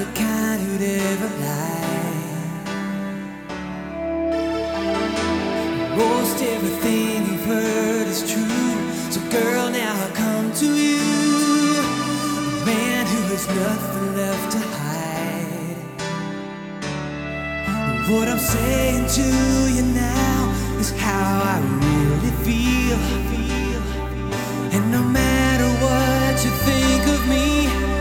the kind who'd ever lie. Most everything you've heard is true. So girl, now I come to you, a man who has nothing left to hide. What I'm saying to you now